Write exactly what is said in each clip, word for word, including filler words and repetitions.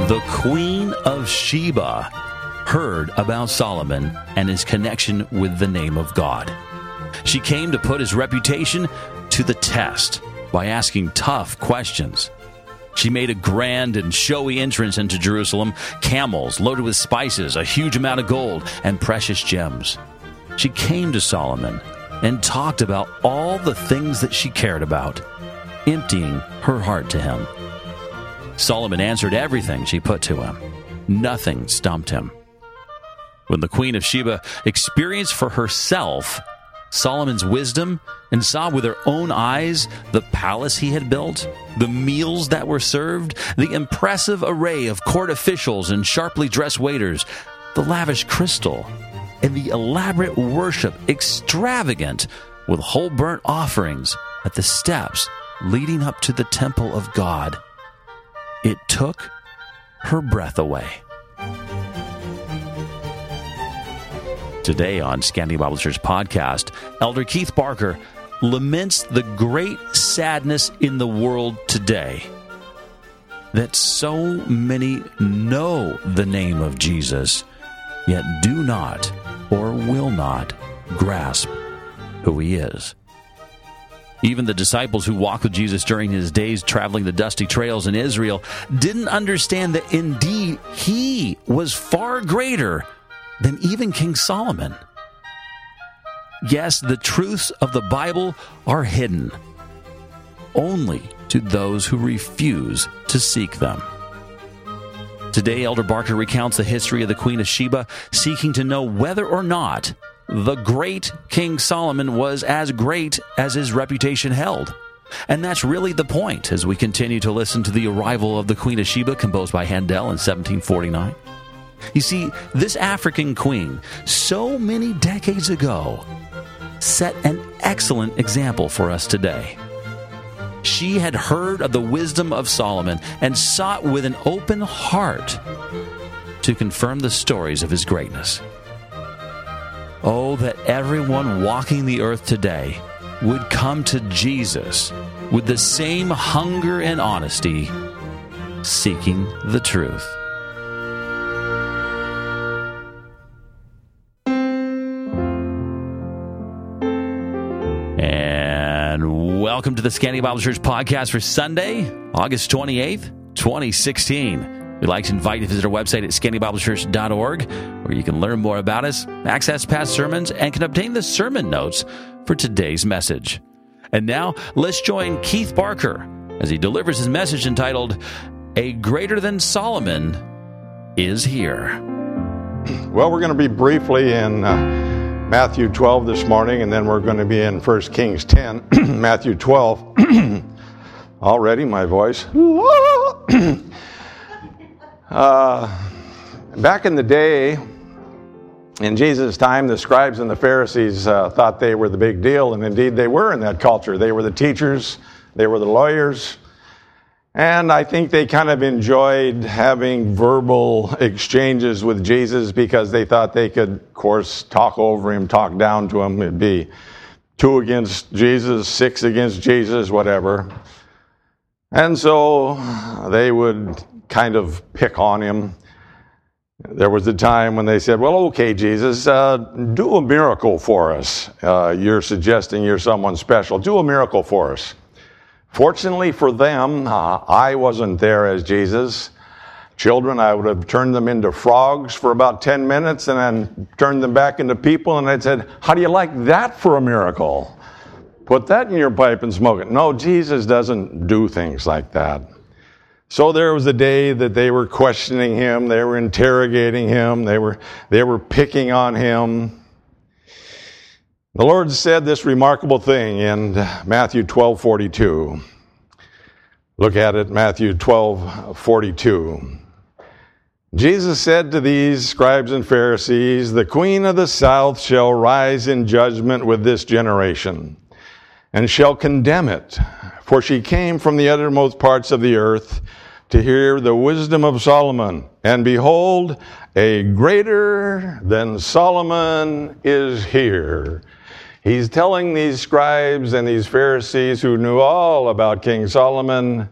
The Queen of Sheba heard about Solomon and his connection with the name of God. She came to put his reputation to the test by asking tough questions. She made a grand and showy entrance into Jerusalem, camels loaded with spices, a huge amount of gold, and precious gems. She came to Solomon and talked about all the things that she cared about, emptying her heart to him. Solomon answered everything she put to him. Nothing stumped him. When the Queen of Sheba experienced for herself Solomon's wisdom and saw with her own eyes the palace he had built, the meals that were served, the impressive array of court officials and sharply dressed waiters, the lavish crystal, and the elaborate worship extravagant with whole burnt offerings at the steps leading up to the temple of God, it took her breath away. Today on Scanty Bible Church Podcast, Elder Keith Barker laments the great sadness in the world today that so many know the name of Jesus, yet do not or will not grasp who he is. Even the disciples who walked with Jesus during his days traveling the dusty trails in Israel didn't understand that indeed he was far greater than even King Solomon. Yes, the truths of the Bible are hidden only to those who refuse to seek them. Today, Elder Barker recounts the history of the Queen of Sheba, seeking to know whether or not the great King Solomon was as great as his reputation held. And that's really the point as we continue to listen to the arrival of the Queen of Sheba, composed by Handel in seventeen forty-nine. You see, this African queen, so many decades ago, set an excellent example for us today. She had heard of the wisdom of Solomon and sought with an open heart to confirm the stories of his greatness. Oh, that everyone walking the earth today would come to Jesus with the same hunger and honesty, seeking the truth. And welcome to the Scanty Bible Church Podcast for Sunday, August twenty-eighth, twenty sixteen. We'd like to invite you to visit our website at scanty bible church dot org, where you can learn more about us, access past sermons, and can obtain the sermon notes for today's message. And now, let's join Keith Barker as he delivers his message entitled, A Greater Than Solomon is Here. Well, we're going to be briefly in uh, Matthew twelve this morning, and then we're going to be in First Kings ten, Matthew twelve. Already, my voice. uh, back in the day, in Jesus' time, the scribes and the Pharisees uh, thought they were the big deal, and indeed they were in that culture. They were the teachers, they were the lawyers, and I think they kind of enjoyed having verbal exchanges with Jesus because they thought they could, of course, talk over him, talk down to him. It'd be two against Jesus, six against Jesus, whatever. And so they would kind of pick on him. There was a time when they said, well, okay, Jesus, uh, do a miracle for us. Uh, you're suggesting you're someone special. Do a miracle for us. Fortunately for them, uh, I wasn't there as Jesus. Children, I would have turned them into frogs for about ten minutes and then turned them back into people, and I'd said, how do you like that for a miracle? Put that in your pipe and smoke it. No, Jesus doesn't do things like that. So there was a day that they were questioning him, they were interrogating him, they were they were picking on him. The Lord said this remarkable thing in Matthew twelve forty-two. Look at it, Matthew twelve forty-two. Jesus said to these scribes and Pharisees, the queen of the south shall rise in judgment with this generation, and shall condemn it. For she came from the uttermost parts of the earth to hear the wisdom of Solomon. And behold, a greater than Solomon is here. He's telling these scribes and these Pharisees who knew all about King Solomon,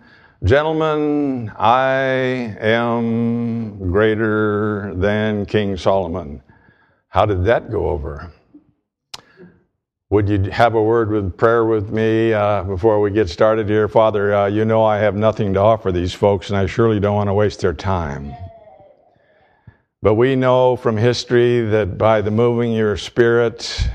Gentlemen, I am greater than King Solomon. How did that go over? Would you have a word with prayer with me uh, before we get started here? Father, uh, you know I have nothing to offer these folks, and I surely don't want to waste their time. But we know from history that by the moving of your Spirit,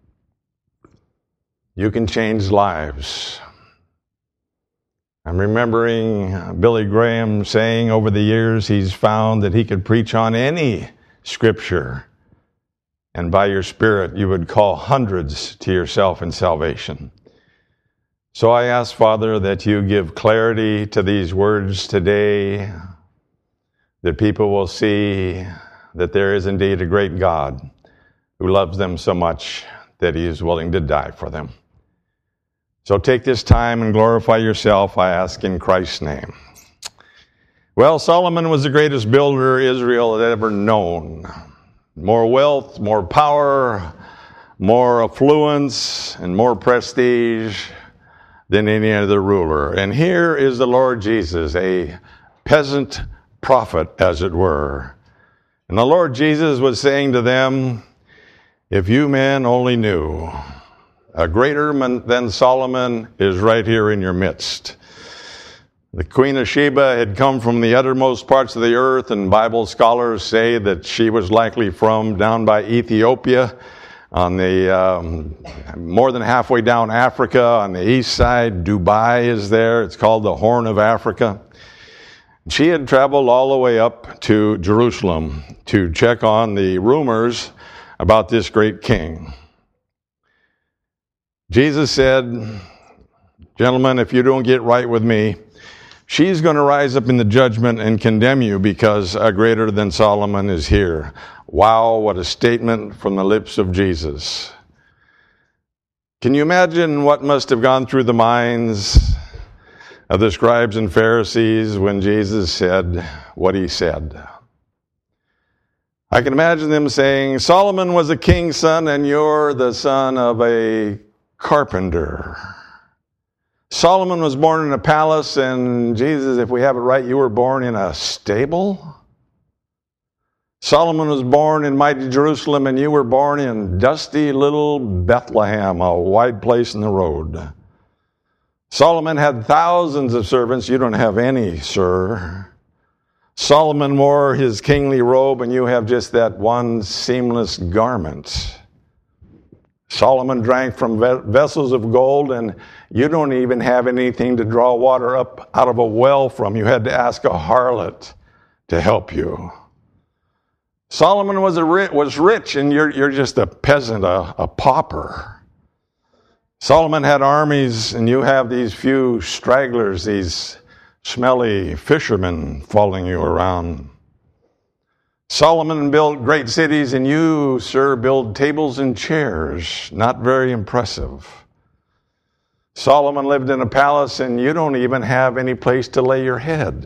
you can change lives. I'm remembering Billy Graham saying over the years he's found that he could preach on any scripture, and by your Spirit you would call hundreds to yourself in salvation. So I ask, Father, that you give clarity to these words today, that people will see that there is indeed a great God who loves them so much that he is willing to die for them. So take this time and glorify yourself, I ask in Christ's name. Well, Solomon was the greatest builder Israel had ever known. More wealth, more power, more affluence, and more prestige than any other ruler. And here is the Lord Jesus, a peasant prophet, as it were. And the Lord Jesus was saying to them, if you men only knew, a greater man than Solomon is right here in your midst. The Queen of Sheba had come from the uttermost parts of the earth, and Bible scholars say that she was likely from down by Ethiopia, on the um, more than halfway down Africa, on the east side. Dubai is there. It's called the Horn of Africa. She had traveled all the way up to Jerusalem to check on the rumors about this great king. Jesus said, gentlemen, if you don't get right with me, she's going to rise up in the judgment and condemn you because a greater than Solomon is here. Wow, what a statement from the lips of Jesus. Can you imagine what must have gone through the minds of the scribes and Pharisees when Jesus said what he said? I can imagine them saying, Solomon was a king's son and you're the son of a carpenter. Solomon was born in a palace, and Jesus, if we have it right, you were born in a stable? Solomon was born in mighty Jerusalem, and you were born in dusty little Bethlehem, a wide place in the road. Solomon had thousands of servants. You don't have any, sir. Solomon wore his kingly robe, and you have just that one seamless garment. Solomon drank from vessels of gold, and you don't even have anything to draw water up out of a well from. You had to ask a harlot to help you. Solomon was a rich, was rich, and you're you're just a peasant, a, a pauper. Solomon had armies, and you have these few stragglers, these smelly fishermen following you around. Solomon built great cities, and you, sir, build tables and chairs. Not very impressive. Solomon lived in a palace, and you don't even have any place to lay your head.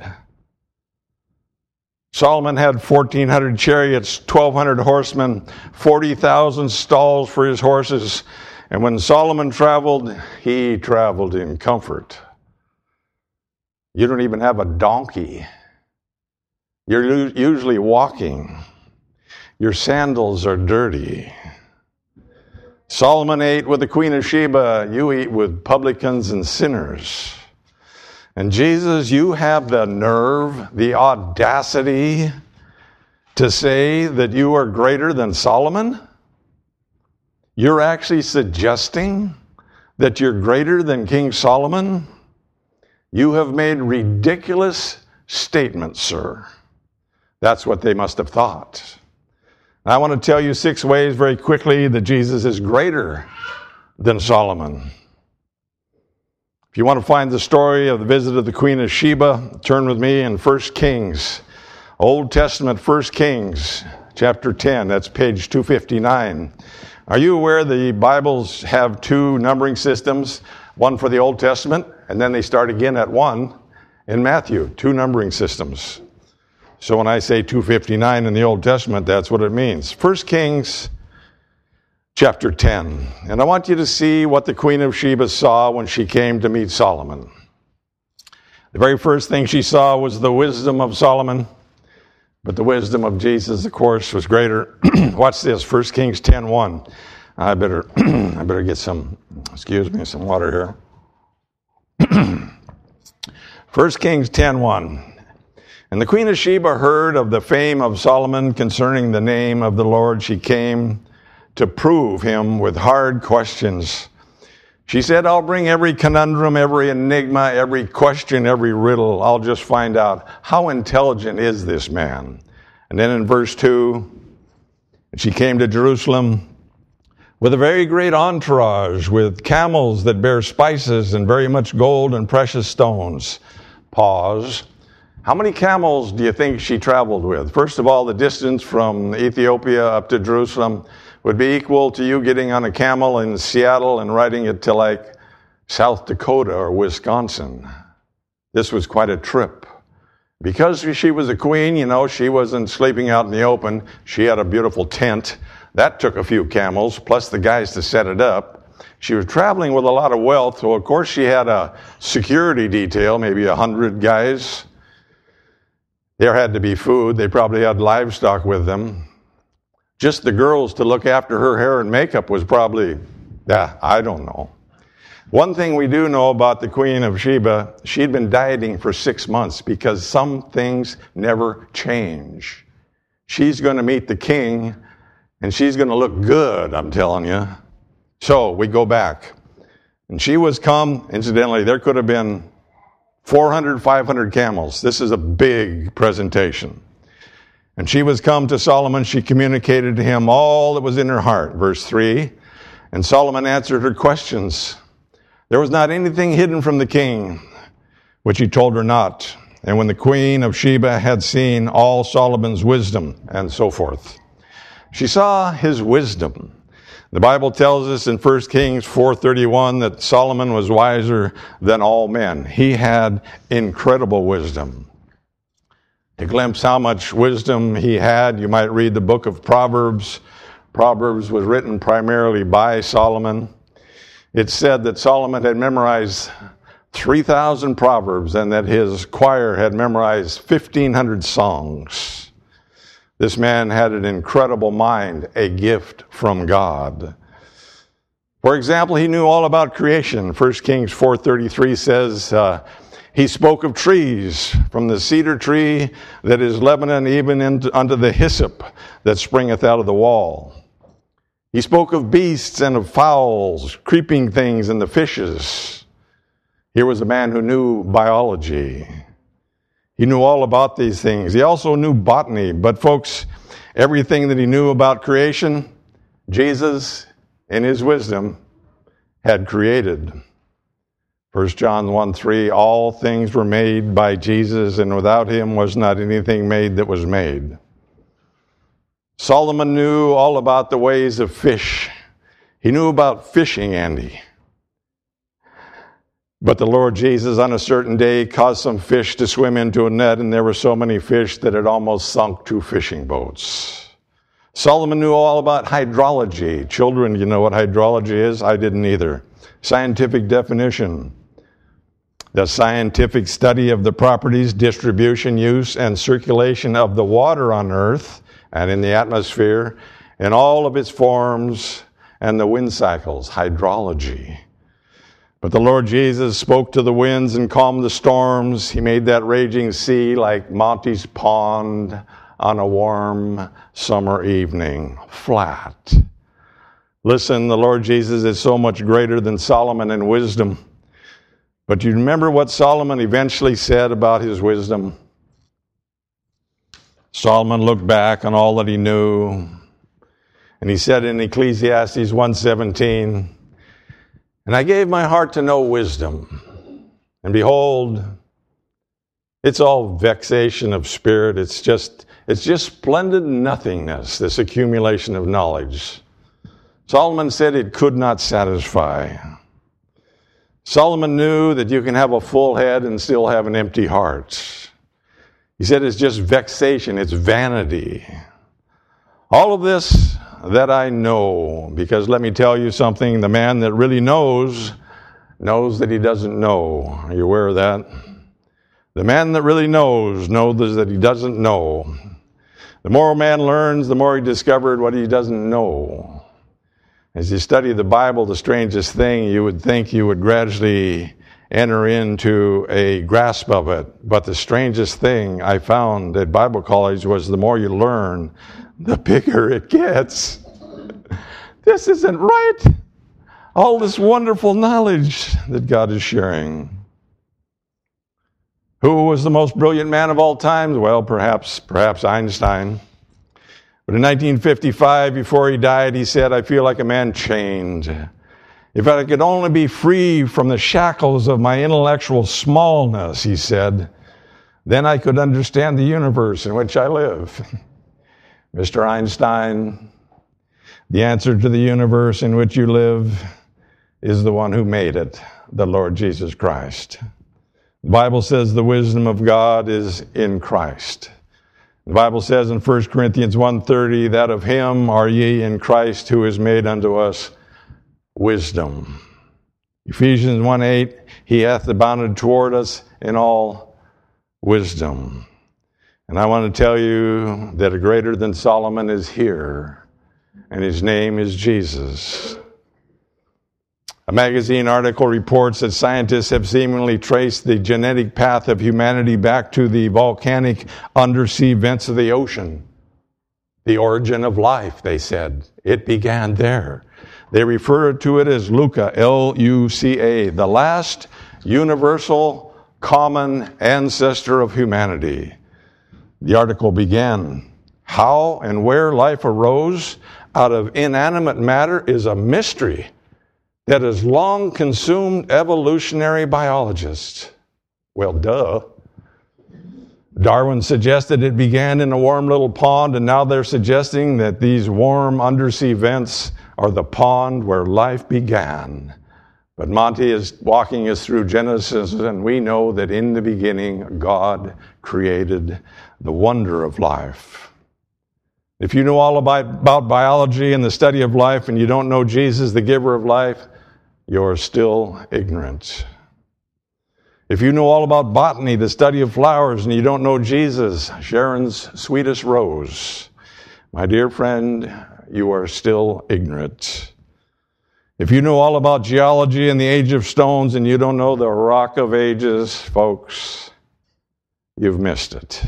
Solomon had fourteen hundred chariots, twelve hundred horsemen, forty thousand stalls for his horses. And when Solomon traveled, he traveled in comfort. You don't even have a donkey. You're usually walking. Your sandals are dirty. Solomon ate with the Queen of Sheba. You eat with publicans and sinners. And Jesus, you have the nerve, the audacity to say that you are greater than Solomon? You're actually suggesting that you're greater than King Solomon? You have made ridiculous statements, sir. That's what they must have thought. And I want to tell you six ways very quickly that Jesus is greater than Solomon. If you want to find the story of the visit of the Queen of Sheba, turn with me in First Kings, Old Testament First Kings, chapter ten. That's page two fifty-nine. Are you aware the Bibles have two numbering systems? One for the Old Testament, and then they start again at one in Matthew. Two numbering systems. So when I say two fifty-nine in the Old Testament, that's what it means. First Kings chapter ten. And I want you to see what the Queen of Sheba saw when she came to meet Solomon. The very first thing she saw was the wisdom of Solomon, but the wisdom of Jesus, of course, was greater. Watch this, First Kings ten one. I better, I better get some, excuse me, some water here. First Kings ten one. And the queen of Sheba heard of the fame of Solomon concerning the name of the Lord. She came to prove him with hard questions. She said, I'll bring every conundrum, every enigma, every question, every riddle. I'll just find out how intelligent is this man. And then in verse two, she came to Jerusalem with a very great entourage, with camels that bear spices and very much gold and precious stones. Pause. How many camels do you think she traveled with? First of all, the distance from Ethiopia up to Jerusalem would be equal to you getting on a camel in Seattle and riding it to like South Dakota or Wisconsin. This was quite a trip. Because she was a queen, you know, she wasn't sleeping out in the open. She had a beautiful tent. That took a few camels, plus the guys to set it up. She was traveling with a lot of wealth, so of course she had a security detail, maybe a hundred guys. There had to be food. They probably had livestock with them. Just the girls to look after her hair and makeup was probably, yeah, I don't know. One thing we do know about the Queen of Sheba, she'd been dieting for six months because some things never change. She's going to meet the king, and she's going to look good, I'm telling you. So we go back. And she was come, incidentally, there could have been four hundred, five hundred camels. This is a big presentation. And she was come to Solomon. She communicated to him all that was in her heart. Verse three. And Solomon answered her questions. There was not anything hidden from the king, which he told her not. And when the queen of Sheba had seen all Solomon's wisdom, and so forth, she saw his wisdom. The Bible tells us in First Kings four thirty-one that Solomon was wiser than all men. He had incredible wisdom. To glimpse how much wisdom he had, you might read the book of Proverbs. Proverbs was written primarily by Solomon. It's said that Solomon had memorized three thousand proverbs and that his choir had memorized fifteen hundred songs. This man had an incredible mind, a gift from God. For example, he knew all about creation. First Kings four thirty-three says, uh, he spoke of trees, from the cedar tree that is Lebanon, even into, unto the hyssop that springeth out of the wall. He spoke of beasts and of fowls, creeping things, and the fishes. Here was a man who knew biology. He knew all about these things. He also knew botany. But folks, everything that he knew about creation, Jesus, in his wisdom, had created. First John one three, all things were made by Jesus, and without him was not anything made that was made. Solomon knew all about the ways of fish. He knew about fishing, Andy. But the Lord Jesus on a certain day caused some fish to swim into a net, and there were so many fish that it almost sunk two fishing boats. Solomon knew all about hydrology. Children, you know what hydrology is? I didn't either. Scientific definition. The scientific study of the properties, distribution, use, and circulation of the water on earth and in the atmosphere in all of its forms and the wind cycles, hydrology. But the Lord Jesus spoke to the winds and calmed the storms. He made that raging sea like Monty's Pond on a warm summer evening, flat. Listen, the Lord Jesus is so much greater than Solomon in wisdom. But do you remember what Solomon eventually said about his wisdom? Solomon looked back on all that he knew, and he said in Ecclesiastes one seventeen, and I gave my heart to know wisdom, and behold, it's all vexation of spirit. It's just, it's just splendid nothingness, this accumulation of knowledge. Solomon said it could not satisfy. Solomon knew that you can have a full head and still have an empty heart. He said it's just vexation, it's vanity. All of this that I know, because let me tell you something, the man that really knows, knows that he doesn't know. Are you aware of that? The man that really knows knows that he doesn't know. The more a man learns, the more he discovered what he doesn't know. As you study the Bible, the strangest thing, you would think you would gradually enter into a grasp of it. But the strangest thing I found at Bible college was the more you learn, the bigger it gets. This isn't right. All this wonderful knowledge that God is sharing. Who was the most brilliant man of all times? Well, perhaps, perhaps Einstein. But in nineteen fifty-five, before he died, he said, I feel like a man chained. If I could only be free from the shackles of my intellectual smallness, he said, then I could understand the universe in which I live. Mister Einstein, the answer to the universe in which you live is the one who made it, the Lord Jesus Christ. The Bible says the wisdom of God is in Christ. The Bible says in First Corinthians one thirty, that of him are ye in Christ, who is made unto us wisdom. Ephesians one eight, he hath abounded toward us in all wisdom. And I want to tell you that a greater than Solomon is here, and his name is Jesus. A magazine article reports that scientists have seemingly traced the genetic path of humanity back to the volcanic undersea vents of the ocean. The origin of life, they said. It began there. They refer to it as Luca, L U C A, the last universal common ancestor of humanity. The article began, how and where life arose out of inanimate matter is a mystery that has long consumed evolutionary biologists. Well, duh. Darwin suggested it began in a warm little pond, and now they're suggesting that these warm undersea vents are the pond where life began. But Monty is walking us through Genesis, and we know that in the beginning, God created the wonder of life. If you know all about, about biology and the study of life, and you don't know Jesus, the giver of life, you're still ignorant. If you know all about botany, the study of flowers, and you don't know Jesus, Sharon's sweetest rose, my dear friend, you are still ignorant. If you know all about geology and the age of stones, and you don't know the rock of ages, folks, you've missed it.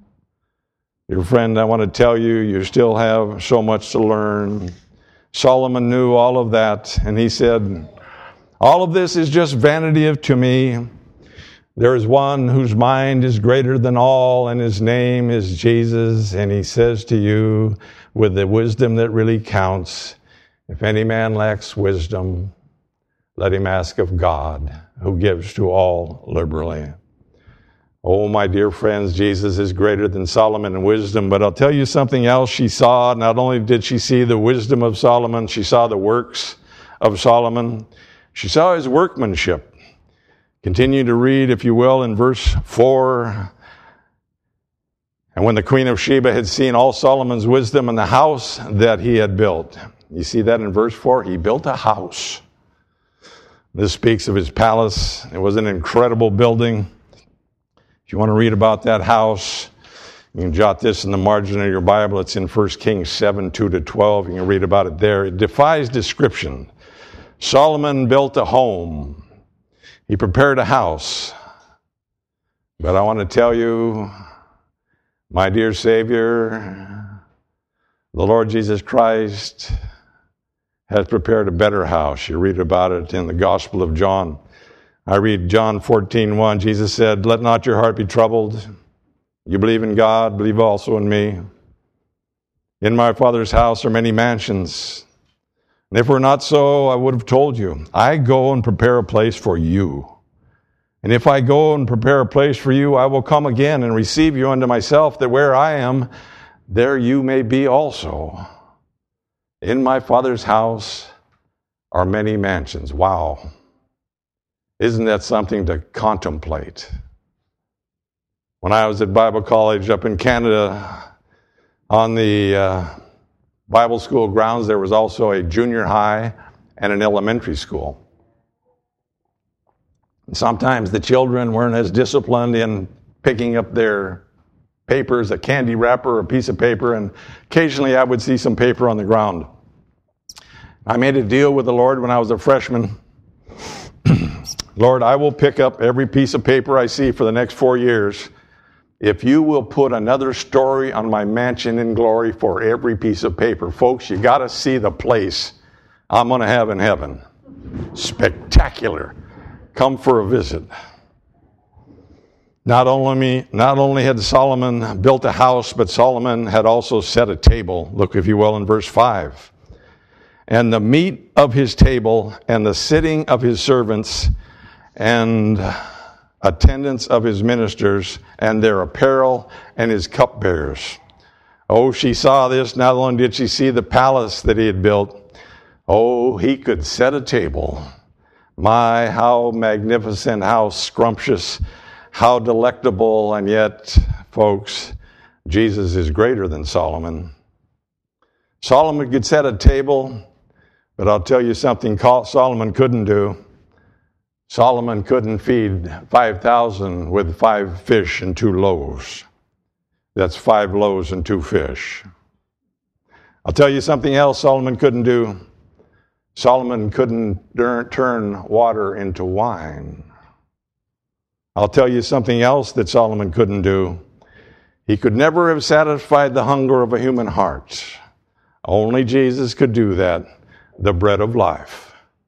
Dear friend, I want to tell you, you still have so much to learn. Solomon knew all of that, and he said, all of this is just vanity to me. There is one whose mind is greater than all, and his name is Jesus. And he says to you, with the wisdom that really counts, if any man lacks wisdom, let him ask of God, who gives to all liberally. Oh, my dear friends, Jesus is greater than Solomon in wisdom. But I'll tell you something else she saw. Not only did she see the wisdom of Solomon, she saw the works of Solomon. She saw his workmanship. Continue to read, if you will, in verse four. And when the queen of Sheba had seen all Solomon's wisdom in the house that he had built. You see that in verse four? He built a house. This speaks of his palace. It was an incredible building. If you want to read about that house, you can jot this in the margin of your Bible. It's in First Kings seven, two to twelve. You can read about it there. It defies description. Solomon built a home. He prepared a house. But I want to tell you, my dear Savior, the Lord Jesus Christ has prepared a better house. You read about it in the Gospel of John. I read John fourteen one. Jesus said, let not your heart be troubled. You believe in God, believe also in me. In my Father's house are many mansions. And if it were not so, I would have told you. I go and prepare a place for you. And if I go and prepare a place for you, I will come again and receive you unto myself, that where I am, there you may be also. In my Father's house are many mansions. Wow. Isn't that something to contemplate? When I was at Bible college up in Canada, on the uh, Bible school grounds, there was also a junior high and an elementary school. And sometimes the children weren't as disciplined in picking up their papers, a candy wrapper, a piece of paper, and occasionally I would see some paper on the ground. I made a deal with the Lord when I was a freshman. Lord, I will pick up every piece of paper I see for the next four years if you will put another story on my mansion in glory for every piece of paper. Folks, you got to see the place I'm going to have in heaven. Spectacular. Come for a visit. Not only, not only had Solomon built a house, but Solomon had also set a table. Look, if you will, in verse five. And the meat of his table and the sitting of his servants and attendants of his ministers and their apparel and his cupbearers. Oh, she saw this. Not only did she see the palace that he had built, oh, he could set a table. My, how magnificent, how scrumptious, how delectable, and yet, folks, Jesus is greater than Solomon. Solomon could set a table, but I'll tell you something Solomon couldn't do. Solomon couldn't feed five thousand with five fish and two loaves. That's five loaves and two fish. I'll tell you something else Solomon couldn't do. Solomon couldn't turn water into wine. I'll tell you something else that Solomon couldn't do. He could never have satisfied the hunger of a human heart. Only Jesus could do that, the bread of life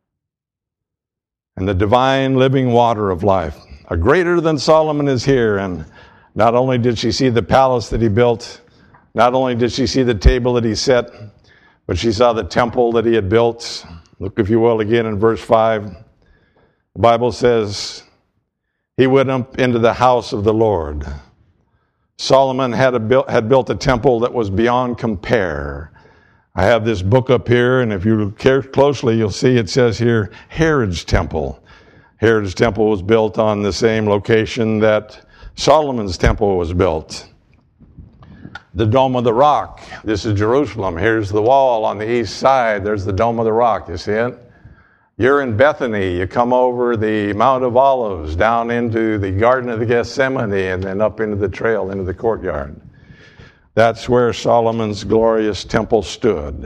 and the divine living water of life. A greater than Solomon is here, and not only did she see the palace that he built, not only did she see the table that he set, but she saw the temple that he had built. Look, if you will, again in verse five. The Bible says, he went up into the house of the Lord. Solomon had, a built, had built a temple that was beyond compare. I have this book up here, and if you care closely, you'll see it says here, Herod's temple. Herod's temple was built on the same location that Solomon's temple was built. The Dome of the Rock. This is Jerusalem. Here's the wall on the east side. There's the Dome of the Rock. You see it? You're in Bethany. You come over the Mount of Olives, down into the Garden of the Gethsemane, and then up into the trail, into the courtyard. That's where Solomon's glorious temple stood.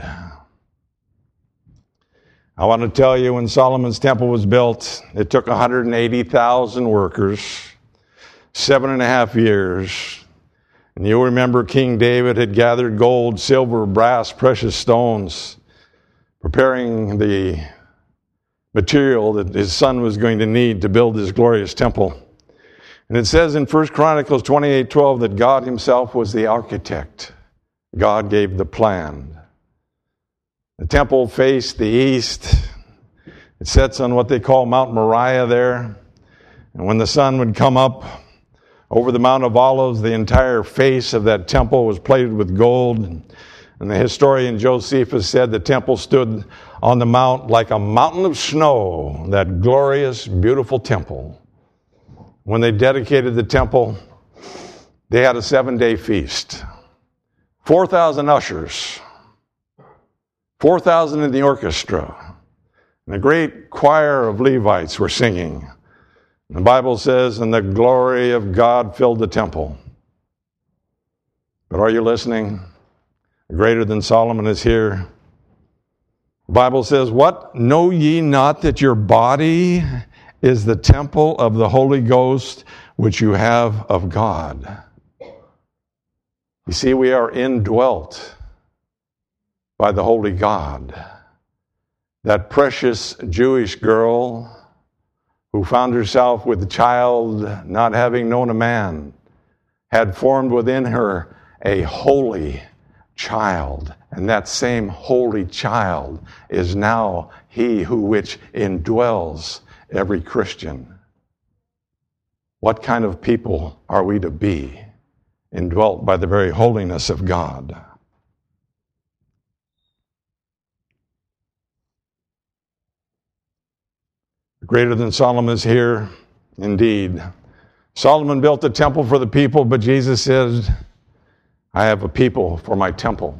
I want to tell you, when Solomon's temple was built, it took one hundred eighty thousand workers, seven and a half years. And you'll remember King David had gathered gold, silver, brass, precious stones, preparing the material that his son was going to need to build his glorious temple. And it says in First Chronicles twenty-eight twelve that God himself was the architect. God gave the plan. The temple faced the east. It sits on what they call Mount Moriah there. And when the sun would come up over the Mount of Olives, the entire face of that temple was plated with gold. And the historian Josephus said the temple stood on the mount like a mountain of snow, that glorious, beautiful temple. When they dedicated the temple, they had a seven-day feast. four thousand ushers, four thousand in the orchestra, and a great choir of Levites were singing. The Bible says, and the glory of God filled the temple. But are you listening? Greater than Solomon is here. The Bible says, what? Know ye not that your body is the temple of the Holy Ghost, which you have of God? You see, we are indwelt by the Holy God. That precious Jewish girl who found herself with a child not having known a man had formed within her a holy child. And that same holy child is now he who which indwells every Christian. What kind of people are we to be, indwelt by the very holiness of God? Greater than Solomon is here, indeed. Solomon built a temple for the people, but Jesus said, I have a people for my temple.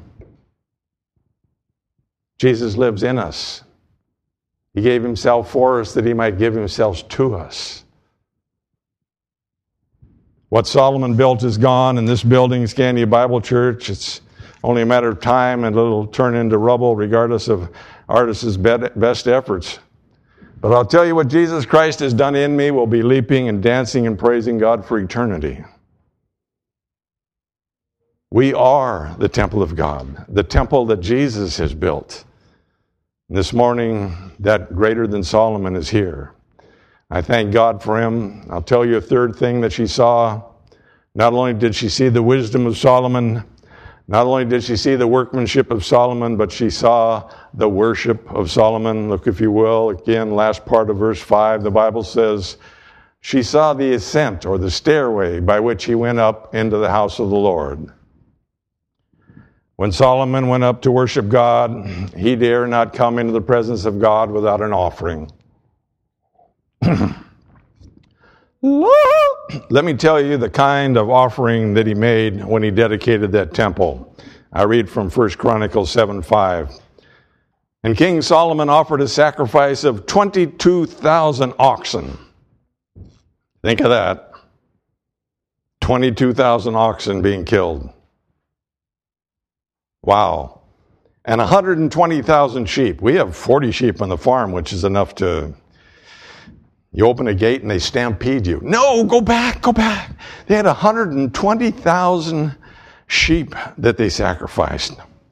Jesus lives in us. He gave himself for us that he might give himself to us. What Solomon built is gone, and this building, Scandia Bible Church, it's only a matter of time and it'll turn into rubble regardless of artists' best efforts. But I'll tell you what Jesus Christ has done in me will be leaping and dancing and praising God for eternity. We are the temple of God, the temple that Jesus has built. And this morning, that greater than Solomon is here. I thank God for him. I'll tell you a third thing that she saw. Not only did she see the wisdom of Solomon, not only did she see the workmanship of Solomon, but she saw the worship of Solomon. Look, if you will, again, last part of verse five, the Bible says, she saw the ascent or the stairway by which he went up into the house of the Lord. When Solomon went up to worship God, he dare not come into the presence of God without an offering. Let me tell you the kind of offering that he made when he dedicated that temple. I read from First Chronicles seven five. And King Solomon offered a sacrifice of twenty-two thousand oxen. Think of that. twenty-two thousand oxen being killed. Wow. And one hundred twenty thousand sheep. We have forty sheep on the farm, which is enough to... You open a gate and they stampede you. No, go back, go back. They had one hundred twenty thousand sheep that they sacrificed.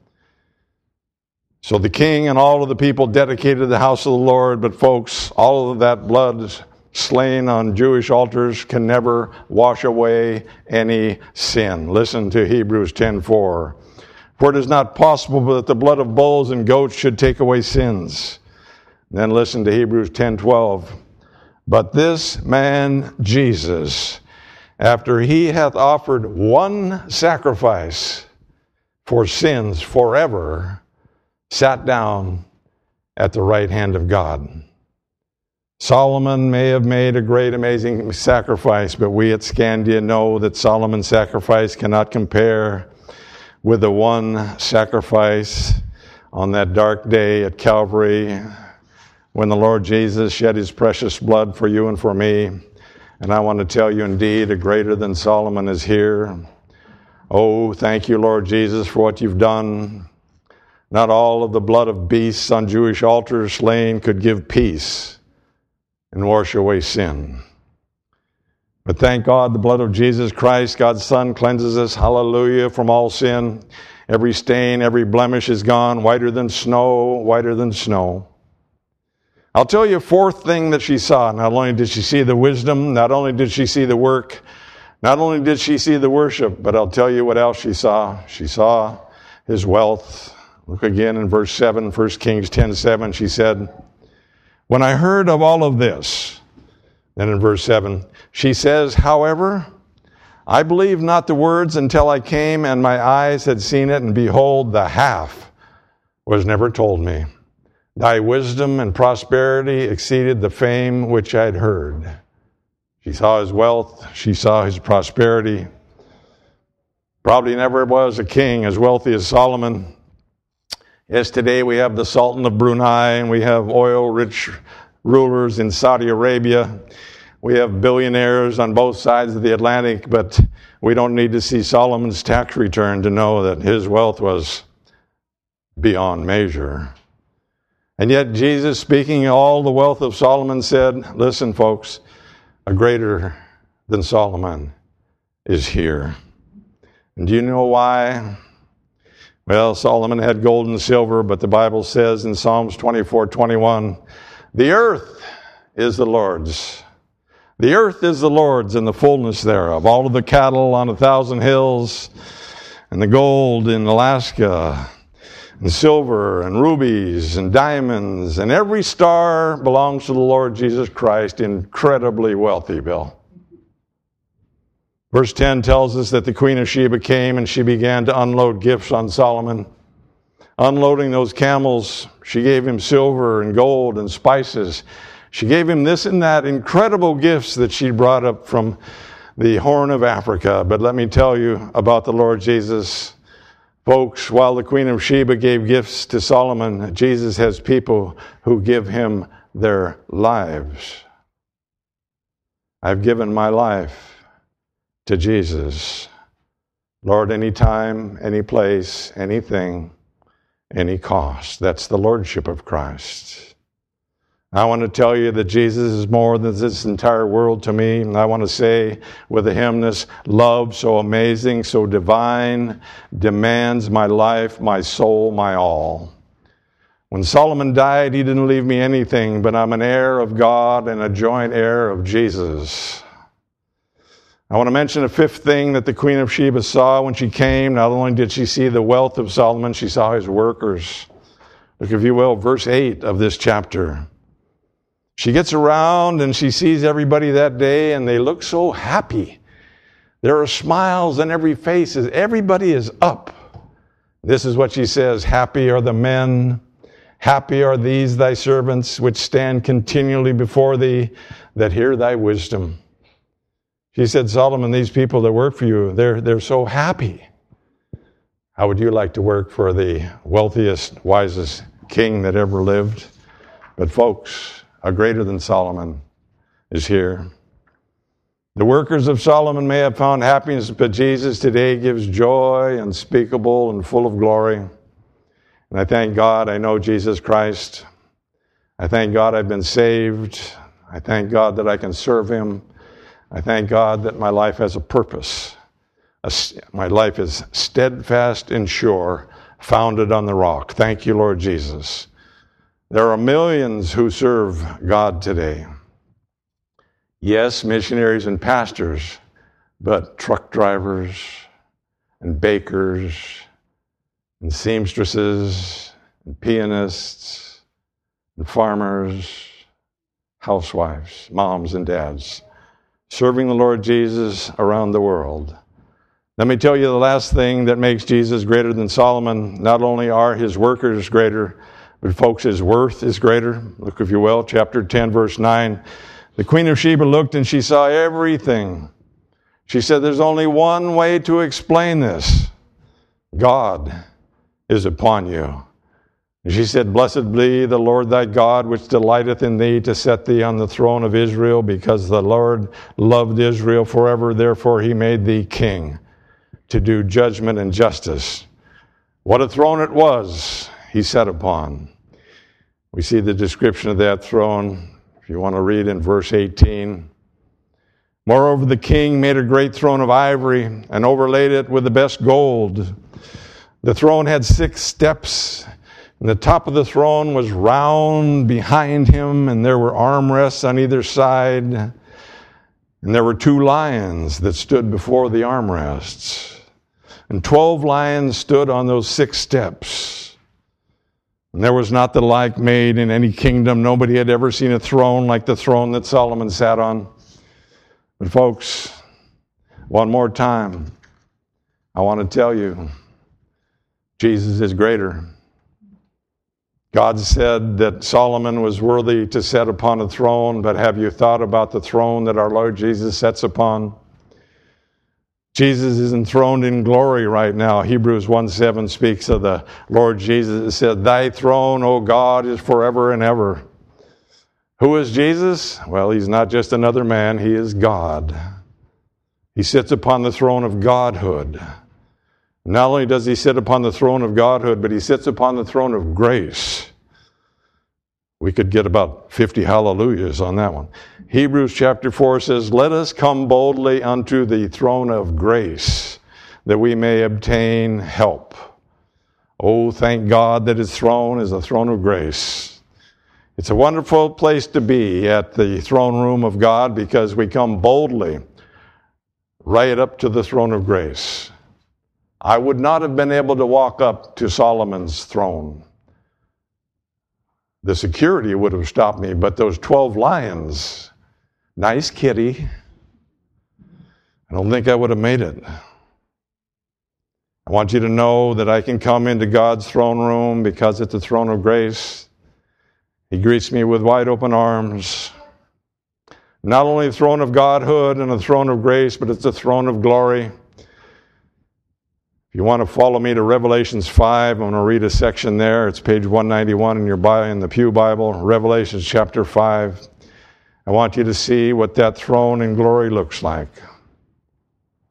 So the king and all of the people dedicated the house of the Lord, but folks, all of that blood slain on Jewish altars can never wash away any sin. Listen to Hebrews ten four. For it is not possible that the blood of bulls and goats should take away sins. Then listen to Hebrews ten twelve. But this man Jesus, after he hath offered one sacrifice for sins forever, sat down at the right hand of God. Solomon may have made a great, amazing sacrifice, but we at Scandia know that Solomon's sacrifice cannot compare with the one sacrifice on that dark day at Calvary, when the Lord Jesus shed his precious blood for you and for me. And I want to tell you, indeed, a greater than Solomon is here. Oh, thank you, Lord Jesus, for what you've done. Not all of the blood of beasts on Jewish altars slain could give peace and wash away sin. But thank God, the blood of Jesus Christ, God's Son, cleanses us, hallelujah, from all sin. Every stain, every blemish is gone, whiter than snow, whiter than snow. I'll tell you a fourth thing that she saw. Not only did she see the wisdom, not only did she see the work, not only did she see the worship, but I'll tell you what else she saw. She saw his wealth. Look again in verse seven, First Kings ten seven. She said, when I heard of all of this, then in verse seven, she says, however, I believed not the words until I came and my eyes had seen it, and behold, the half was never told me. Thy wisdom and prosperity exceeded the fame which I had heard. She saw his wealth. She saw his prosperity. Probably never was a king as wealthy as Solomon. Yes, today we have the Sultan of Brunei, and we have oil-rich rulers in Saudi Arabia. We have billionaires on both sides of the Atlantic, but we don't need to see Solomon's tax return to know that his wealth was beyond measure. And yet Jesus, speaking all the wealth of Solomon, said, listen, folks, a greater than Solomon is here. And do you know why? Well, Solomon had gold and silver, but the Bible says in Psalms twenty-four twenty-one, the earth is the Lord's. The earth is the Lord's and the fullness thereof. All of the cattle on a thousand hills, and the gold in Alaska, and silver and rubies and diamonds, and every star belongs to the Lord Jesus Christ. Incredibly wealthy, Bill. Verse ten tells us that the Queen of Sheba came and she began to unload gifts on Solomon. Unloading those camels, she gave him silver and gold and spices. She gave him this and that, incredible gifts that she brought up from the Horn of Africa. But let me tell you about the Lord Jesus. Folks, while the Queen of Sheba gave gifts to Solomon, Jesus has people who give him their lives. I've given my life to Jesus. Lord, anytime, any place, anything, any cost. That's the lordship of Christ. I want to tell you that Jesus is more than this entire world to me. And I want to say with the hymn, this love so amazing, so divine, demands my life, my soul, my all. When Solomon died, he didn't leave me anything, but I'm an heir of God and a joint heir of Jesus. I want to mention a fifth thing that the Queen of Sheba saw when she came. Not only did she see the wealth of Solomon, she saw his workers. Look, if you will, verse eight of this chapter. She gets around and she sees everybody that day, and they look so happy. There are smiles on every face. Everybody is up. This is what she says, happy are the men, happy are these thy servants, which stand continually before thee, that hear thy wisdom. She said, Solomon, these people that work for you, they're, they're so happy. How would you like to work for the wealthiest, wisest king that ever lived? But folks, a greater than Solomon is here. The workers of Solomon may have found happiness, but Jesus today gives joy unspeakable and full of glory. And I thank God I know Jesus Christ. I thank God I've been saved. I thank God that I can serve Him. I thank God that my life has a purpose. My life is steadfast and sure, founded on the rock. Thank you, Lord Jesus. There are millions who serve God today. Yes, missionaries and pastors, but truck drivers and bakers and seamstresses and pianists and farmers, housewives, moms and dads, serving the Lord Jesus around the world. Let me tell you the last thing that makes Jesus greater than Solomon. Not only are his workers greater, but folks, his worth is greater. Look, if you will, chapter ten, verse nine. The Queen of Sheba looked and she saw everything. She said, there's only one way to explain this. God is upon you. And she said, blessed be the Lord thy God, which delighteth in thee to set thee on the throne of Israel, because the Lord loved Israel forever. Therefore he made thee king to do judgment and justice. What a throne it was he sat upon. We see the description of that throne, if you want to read in verse eighteen. Moreover, the king made a great throne of ivory and overlaid it with the best gold. The throne had six steps, and the top of the throne was round behind him, and there were armrests on either side. And there were two lions that stood before the armrests. And twelve lions stood on those six steps. And there was not the like made in any kingdom. Nobody had ever seen a throne like the throne that Solomon sat on. But folks, one more time, I want to tell you, Jesus is greater. God said that Solomon was worthy to sit upon a throne, but have you thought about the throne that our Lord Jesus sits upon? Jesus is enthroned in glory right now. Hebrews one seven speaks of the Lord Jesus. It said, thy throne, O God, is forever and ever. Who is Jesus? Well, he's not just another man. He is God. He sits upon the throne of Godhood. Not only does he sit upon the throne of Godhood, but he sits upon the throne of grace. We could get about fifty hallelujahs on that one. Hebrews chapter four says, let us come boldly unto the throne of grace, that we may obtain help. Oh, thank God that his throne is a throne of grace. It's a wonderful place to be at the throne room of God, because we come boldly right up to the throne of grace. I would not have been able to walk up to Solomon's throne. The security would have stopped me, but those twelve lions, nice kitty, I don't think I would have made it. I want you to know that I can come into God's throne room because it's the throne of grace. He greets me with wide open arms. Not only a throne of Godhood and a throne of grace, but it's a throne of glory. If you want to follow me to Revelations five, I'm going to read a section there. It's page one ninety-one in your Bible, in the Pew Bible, Revelations chapter five. I want you to see what that throne in glory looks like.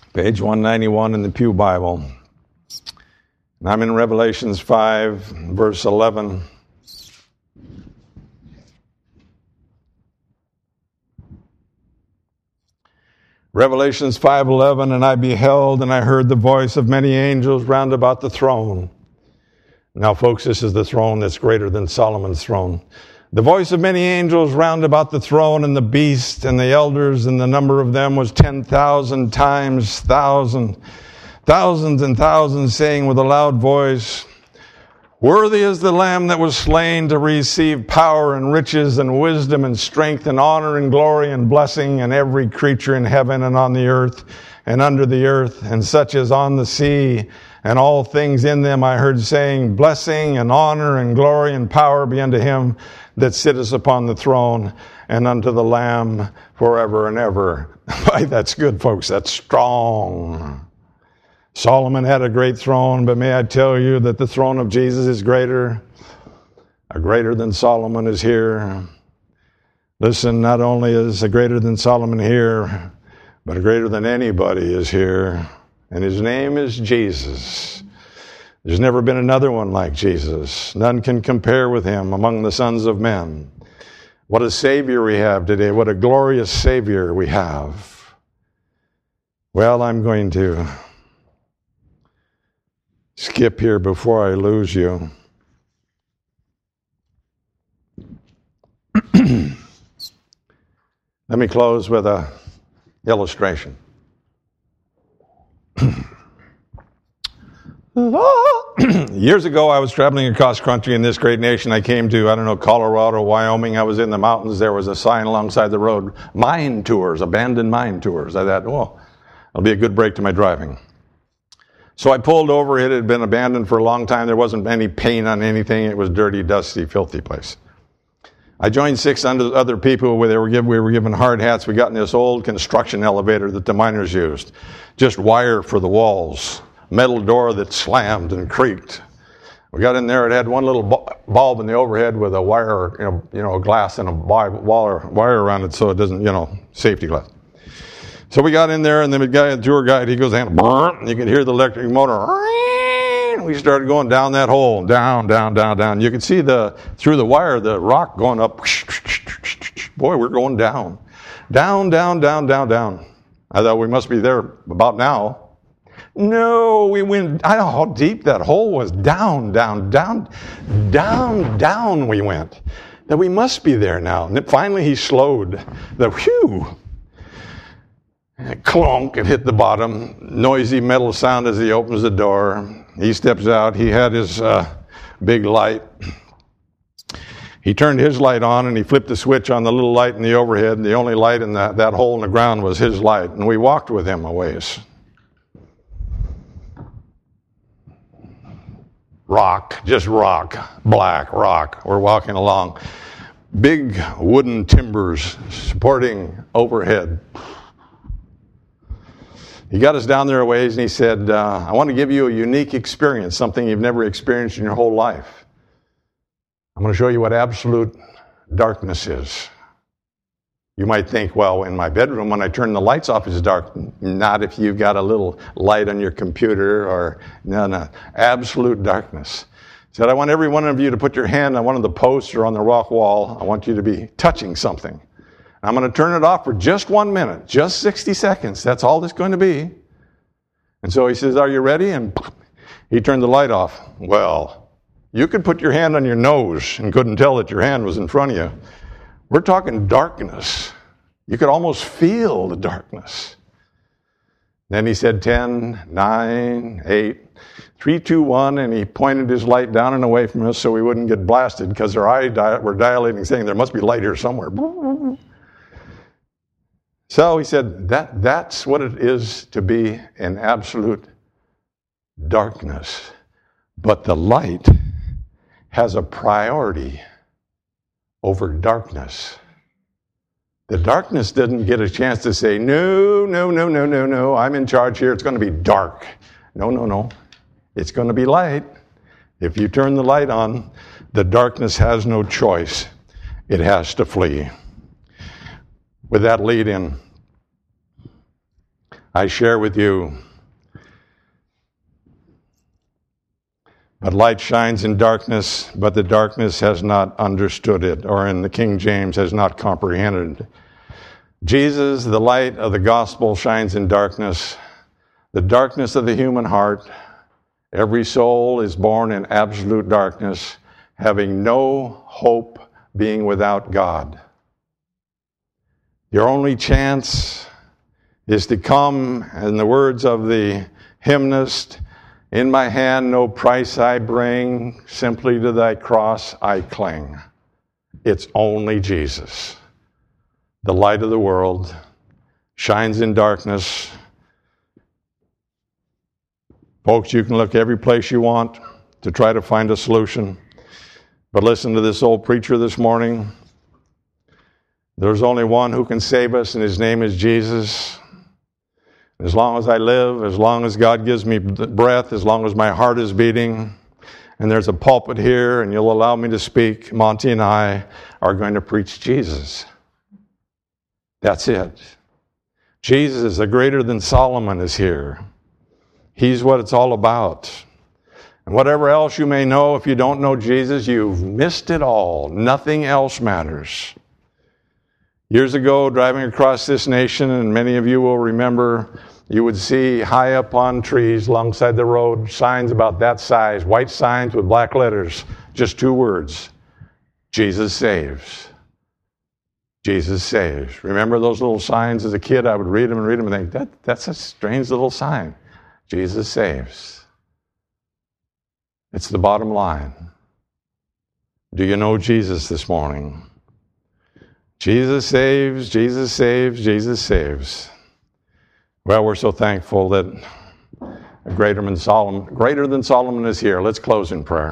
Page one ninety-one in the Pew Bible. And I'm in Revelations five, verse eleven. Revelations five eleven, and I beheld and I heard the voice of many angels round about the throne. Now, folks, this is the throne that's greater than Solomon's throne. The voice of many angels round about the throne and the beast and the elders, and the number of them was ten thousand times thousand, thousands and thousands, saying with a loud voice, Worthy is the Lamb that was slain to receive power and riches and wisdom and strength and honor and glory and blessing, and every creature in heaven and on the earth and under the earth, and such as on the sea, and all things in them. I heard saying, Blessing and honor and glory and power be unto him that sitteth upon the throne and unto the Lamb forever and ever. Why, that's good, folks. That's strong. Solomon had a great throne, but may I tell you that the throne of Jesus is greater. A greater than Solomon is here. Listen, not only is a greater than Solomon here, but a greater than anybody is here. And his name is Jesus. There's never been another one like Jesus. None can compare with him among the sons of men. What a Savior we have today. What a glorious Savior we have. Well, I'm going to skip here before I lose you. Let me close with an illustration. Years ago, I was traveling across country in this great nation. I came to, I don't know, Colorado, Wyoming. I was in the mountains. There was a sign alongside the road, mine tours, abandoned mine tours. I thought, oh, it'll be a good break to my driving. So I pulled over. It had been abandoned for a long time. There wasn't any paint on anything. It was dirty, dusty, filthy place. I joined six other people. They were given, we were given hard hats. We got in this old construction elevator that the miners used. Just wire for the walls. Metal door that slammed and creaked. We got in there. It had one little bulb in the overhead with a wire, you know, you know a glass and a wire, wire around it so it doesn't, you know, safety glass. So we got in there, and the guy, the tour guide, he goes, and you could hear the electric motor. We started going down that hole, down, down, down, down. You could see the through the wire, the rock going up. Boy, we're going down. Down, down, down, down, down. I thought we must be there about now. No, we went, I don't know how deep that hole was. Down, down, down, down, down we went. That we must be there now. And then finally he slowed. The whew. Clonk, it hit the bottom. Noisy metal sound as he opens the door. He steps out. He had his uh, big light. He turned his light on and he flipped the switch on the little light in the overhead. The only light in that, that hole in the ground was his light. And we walked with him a ways. Rock, just rock, black rock. We're walking along. Big wooden timbers supporting overhead. He got us down there a ways and he said, uh, I want to give you a unique experience, something you've never experienced in your whole life. I'm going to show you what absolute darkness is. You might think, well, in my bedroom, when I turn the lights off, it's dark. Not if you've got a little light on your computer or, no, no, absolute darkness. He said, I want every one of you to put your hand on one of the posts or on the rock wall. I want you to be touching something. I'm going to turn it off for just one minute, just sixty seconds. That's all it's going to be. And so he says, are you ready? And he turned the light off. Well, you could put your hand on your nose and couldn't tell that your hand was in front of you. We're talking darkness. You could almost feel the darkness. Then he said ten, nine, eight, three, two, one, and he pointed his light down and away from us so we wouldn't get blasted because our eyes were dilating, saying there must be light here somewhere. So he said, that that's what it is to be in absolute darkness. But the light has a priority over darkness. The darkness doesn't get a chance to say, no, no, no, no, no, no, I'm in charge here. It's going to be dark. No, no, no. It's going to be light. If you turn the light on, the darkness has no choice. It has to flee. With that lead in, I share with you. But light shines in darkness, but the darkness has not understood it, or in the King James, has not comprehended. Jesus, the light of the gospel, shines in darkness. The darkness of the human heart. Every soul is born in absolute darkness, having no hope, being without God. Your only chance is to come, in the words of the hymnist, in my hand no price I bring, simply to thy cross I cling. It's only Jesus. The light of the world shines in darkness. Folks, you can look every place you want to try to find a solution. But listen to this old preacher this morning. There's only one who can save us, and his name is Jesus. As long as I live, as long as God gives me breath, as long as my heart is beating, and there's a pulpit here, and you'll allow me to speak, Monty and I are going to preach Jesus. That's it. Jesus, the greater than Solomon, is here. He's what it's all about. And whatever else you may know, if you don't know Jesus, you've missed it all. Nothing else matters. Years ago, driving across this nation, and many of you will remember, you would see high up on trees alongside the road signs about that size, white signs with black letters, just two words, Jesus saves. Jesus saves. Remember those little signs as a kid? I would read them and read them and think, that, that's a strange little sign. Jesus saves. It's the bottom line. Do you know Jesus this morning? Jesus saves, Jesus saves, Jesus saves. Well, we're so thankful that a greater than Solomon, greater than Solomon is here. Let's close in prayer.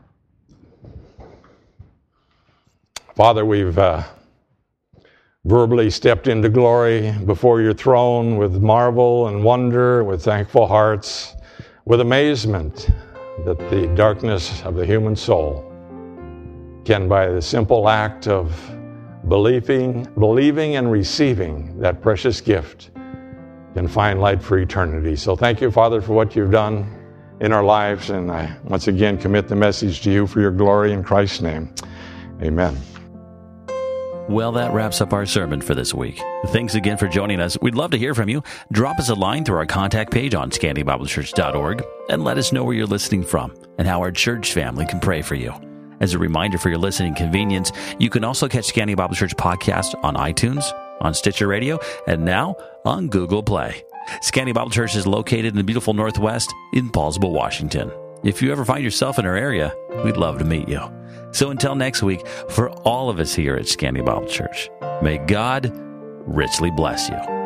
Father, we've uh, verbally stepped into glory before your throne with marvel and wonder, with thankful hearts, with amazement that the darkness of the human soul can, by the simple act of believing, believing and receiving that precious gift, can find light for eternity. So thank you, Father, for what you've done in our lives, and I once again commit the message to you for your glory in Christ's name. Amen. Well, that wraps up our sermon for this week. Thanks again for joining us. We'd love to hear from you. Drop us a line through our contact page on scandy bible church dot org and let us know where you're listening from and how our church family can pray for you. As a reminder for your listening convenience, you can also catch Scandy Bible Church podcast on iTunes, on Stitcher Radio, and now on Google Play. Scandy Bible Church is located in the beautiful Northwest in Paulsville, Washington. If you ever find yourself in our area, we'd love to meet you. So until next week, for all of us here at Scandy Bible Church, may God richly bless you.